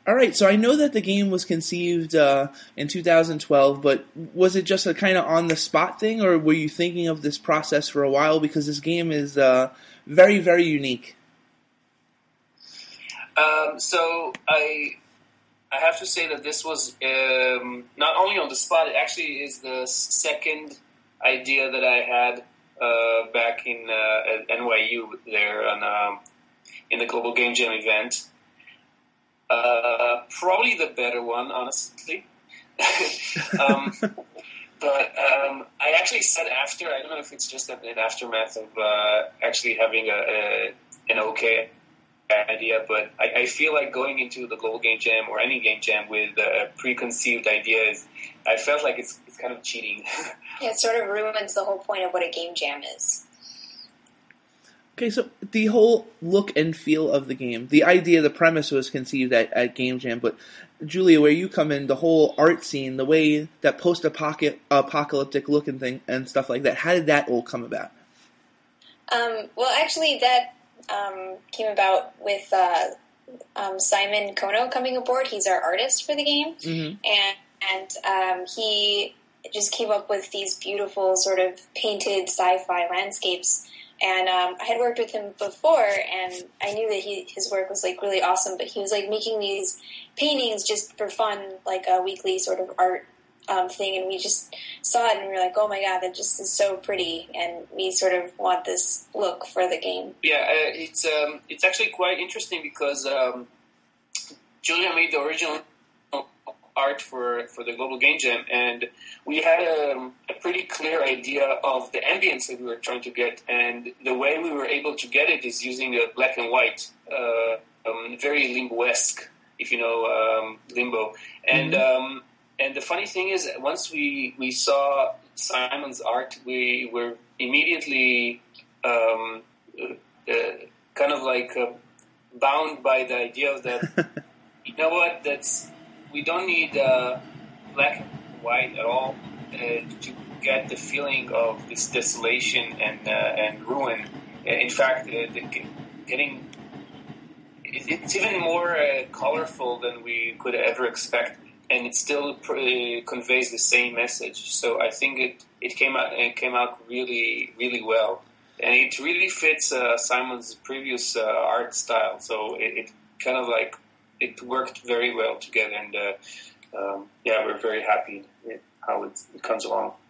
All right, so I know that the game was conceived in 2012, but was it just a kind of on-the-spot thing, or were you thinking of this process for a while? Because this game is very, very unique. I have to say that this was not only on the spot. It actually is the second idea that I had back in at NYU there in the Global Game Jam event. Probably the better one, honestly. But I actually said after, I don't know if it's just an aftermath of actually having an okay idea, but I feel like going into the Global Game Jam or any game jam with preconceived ideas, I felt like it's kind of cheating. Yeah, it sort of ruins the whole point of what a game jam is. Okay, so the whole look and feel of the game, the idea, the premise was conceived at Game Jam, but Julia, where you come in, the whole art scene, the way that post-apocalyptic look and thing and stuff like that, how did that all come about? Well, actually, that came about with Simon Kono coming aboard. He's our artist for the game, and he just came up with these beautiful sort of painted sci-fi landscapes. And I had worked with him before, and I knew that his work was like really awesome. But he was like making these paintings just for fun, like a weekly sort of art thing. And we just saw it, and we were like, "Oh my god, that just is so pretty!" And we sort of want this look for the game. Yeah, it's actually quite interesting because Julia made the original art for the Global Game Jam, and we had a pretty clear idea of the ambience that we were trying to get, and the way we were able to get it is using a black and white, very Limbo-esque, if you know Limbo. And and the funny thing is, once we saw Simon's art, we were immediately kind of like bound by the idea that, you know what, we don't need black and white at all to get the feeling of this desolation and ruin. In fact, it's even more colorful than we could ever expect, and it still conveys the same message. So I think it came out really, really well, and it really fits Simon's previous art style. So it kind of like it worked very well together, and we're very happy with how it comes along.